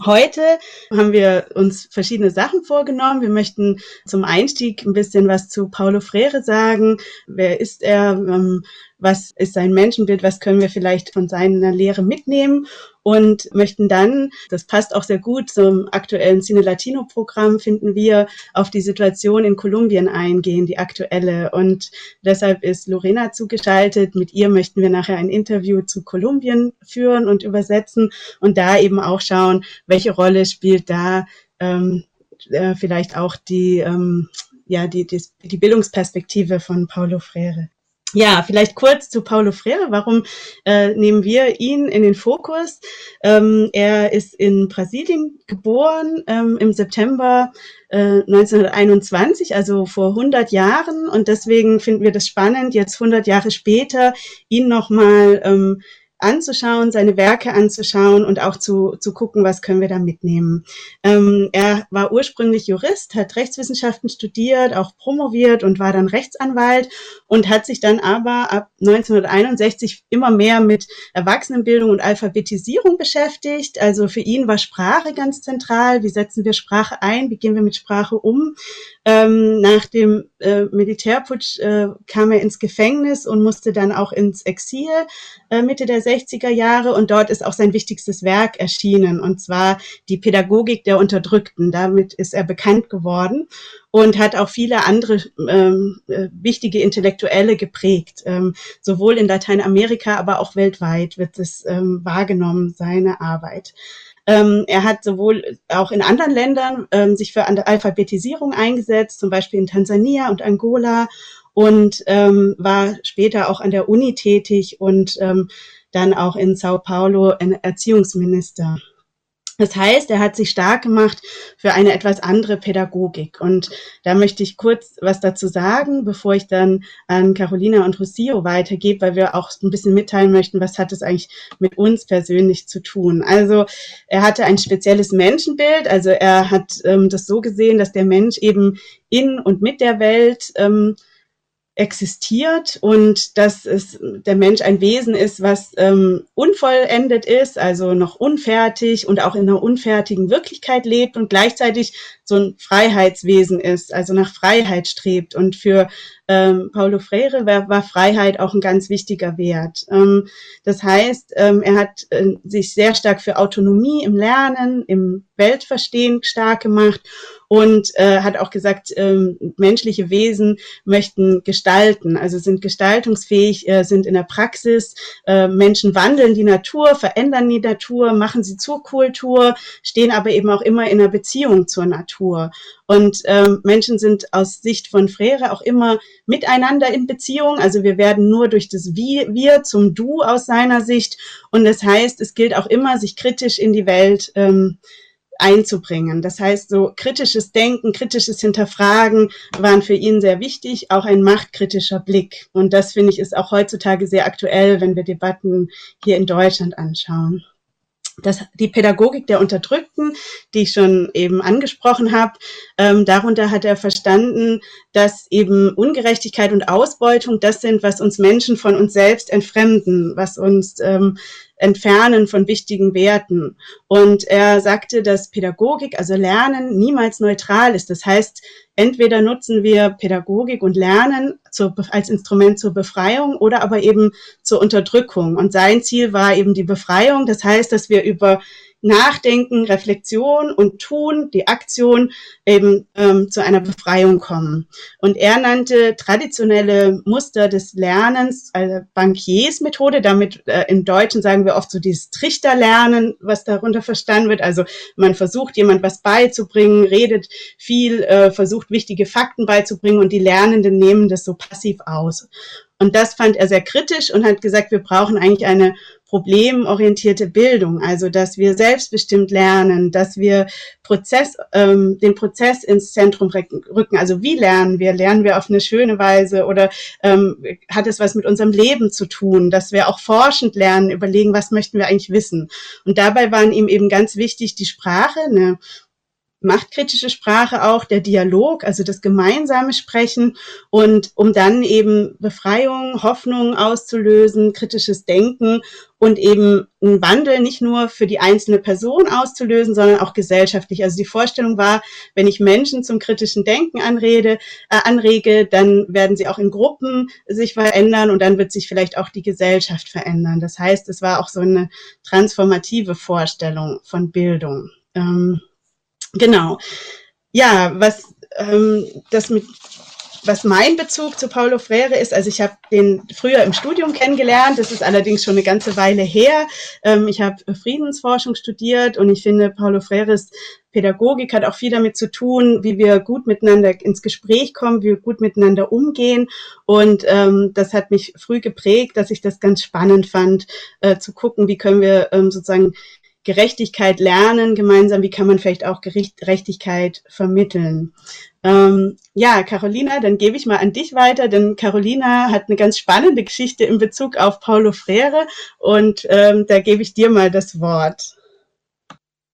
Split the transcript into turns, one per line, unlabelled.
Heute haben wir uns verschiedene Sachen vorgenommen. Wir möchten zum Einstieg ein bisschen was zu Paulo Freire sagen. Wer ist er? Was ist sein Menschenbild? Was können wir vielleicht von seiner Lehre mitnehmen? Und möchten dann, das passt auch sehr gut zum aktuellen Cine Latino-Programm, finden wir, auf die Situation in Kolumbien eingehen, die aktuelle. Und deshalb ist Lorena zugeschaltet. Mit ihr möchten wir nachher ein Interview zu Kolumbien führen und übersetzen und da eben auch schauen, welche Rolle spielt da vielleicht auch die Bildungsperspektive von Paulo Freire. Ja, vielleicht kurz zu Paulo Freire. Warum nehmen wir ihn in den Fokus? Er ist in Brasilien geboren im September 1921, also vor 100 Jahren. Und deswegen finden wir das spannend, jetzt 100 Jahre später ihn nochmal anzuschauen, seine Werke anzuschauen und auch zu gucken, was können wir da mitnehmen. Er war ursprünglich Jurist, hat Rechtswissenschaften studiert, auch promoviert und war dann Rechtsanwalt und hat sich dann aber ab 1961 immer mehr mit Erwachsenenbildung und Alphabetisierung beschäftigt. Also für ihn war Sprache ganz zentral. Wie setzen wir Sprache ein? Wie gehen wir mit Sprache um? Nach dem Militärputsch kam er ins Gefängnis und musste dann auch ins Exil Mitte der 60er Jahre und dort ist auch sein wichtigstes Werk erschienen und zwar die Pädagogik der Unterdrückten. Damit ist er bekannt geworden und hat auch viele andere wichtige Intellektuelle geprägt. Sowohl in Lateinamerika, aber auch weltweit wird es wahrgenommen, seine Arbeit. Er hat sowohl auch in anderen Ländern sich für Alphabetisierung eingesetzt, zum Beispiel in Tansania und Angola und war später auch an der Uni tätig und dann auch in Sao Paulo ein Erziehungsminister. Das heißt, er hat sich stark gemacht für eine etwas andere Pädagogik. Und da möchte ich kurz was dazu sagen, bevor ich dann an Carolina und Rocio weitergebe, weil wir auch ein bisschen mitteilen möchten, was hat es eigentlich mit uns persönlich zu tun. Also er hatte ein spezielles Menschenbild. Also er hat das so gesehen, dass der Mensch eben in und mit der Welt existiert und dass der Mensch ein Wesen ist, was unvollendet ist, also noch unfertig und auch in einer unfertigen Wirklichkeit lebt und gleichzeitig so ein Freiheitswesen ist, also nach Freiheit strebt. Und für Paulo Freire war Freiheit auch ein ganz wichtiger Wert. Das heißt, er hat sich sehr stark für Autonomie im Lernen, im Weltverstehen stark gemacht und hat auch gesagt, menschliche Wesen möchten gestalten, also sind gestaltungsfähig, sind in der Praxis, Menschen wandeln die Natur, verändern die Natur, machen sie zur Kultur, stehen aber eben auch immer in einer Beziehung zur Natur. Und Menschen sind aus Sicht von Freire auch immer miteinander in Beziehung. Also wir werden nur durch das Wir zum Du aus seiner Sicht. Und das heißt, es gilt auch immer, sich kritisch in die Welt einzubringen. Das heißt, so kritisches Denken, kritisches Hinterfragen waren für ihn sehr wichtig, auch ein machtkritischer Blick. Und das, finde ich, ist auch heutzutage sehr aktuell, wenn wir Debatten hier in Deutschland anschauen. Die Pädagogik der Unterdrückten, die ich schon eben angesprochen habe, darunter hat er verstanden, dass eben Ungerechtigkeit und Ausbeutung das sind, was uns Menschen von uns selbst entfremden, was uns entfernen von wichtigen Werten. Und er sagte, dass Pädagogik, also Lernen, niemals neutral ist. Das heißt, entweder nutzen wir Pädagogik und Lernen als Instrument zur Befreiung oder aber eben zur Unterdrückung. Und sein Ziel war eben die Befreiung. Das heißt, dass wir über Nachdenken, Reflexion und Tun, die Aktion eben zu einer Befreiung kommen. Und er nannte traditionelle Muster des Lernens also Bankiersmethode. Damit im Deutschen sagen wir oft so dieses Trichterlernen, was darunter verstanden wird. Also man versucht, jemand was beizubringen, redet viel, versucht, wichtige Fakten beizubringen und die Lernenden nehmen das so passiv aus. Und das fand er sehr kritisch und hat gesagt, wir brauchen eigentlich eine problemorientierte Bildung, also dass wir selbstbestimmt lernen, dass wir den Prozess ins Zentrum rücken. Also wie lernen wir? Lernen wir auf eine schöne Weise oder hat es was mit unserem Leben zu tun? Dass wir auch forschend lernen, überlegen, was möchten wir eigentlich wissen? Und dabei waren ihm eben ganz wichtig die Sprache, eine machtkritische Sprache auch, der Dialog, also das gemeinsame Sprechen, und um dann eben Befreiung, Hoffnung auszulösen, kritisches Denken und eben einen Wandel nicht nur für die einzelne Person auszulösen, sondern auch gesellschaftlich. Also die Vorstellung war, wenn ich Menschen zum kritischen Denken anrege, dann werden sie auch in Gruppen sich verändern und dann wird sich vielleicht auch die Gesellschaft verändern. Das heißt, es war auch so eine transformative Vorstellung von Bildung. Genau. Ja, was mein Bezug zu Paulo Freire ist, also ich habe den früher im Studium kennengelernt, das ist allerdings schon eine ganze Weile her. Ich habe Friedensforschung studiert und ich finde, Paulo Freires Pädagogik hat auch viel damit zu tun, wie wir gut miteinander ins Gespräch kommen, wie wir gut miteinander umgehen. Und das hat mich früh geprägt, dass ich das ganz spannend fand, zu gucken, wie können wir sozusagen Gerechtigkeit lernen gemeinsam, wie kann man vielleicht auch Gerechtigkeit vermitteln. Ja, Carolina, dann gebe ich mal an dich weiter, denn Carolina hat eine ganz spannende Geschichte in Bezug auf Paulo Freire und da gebe ich dir mal das Wort.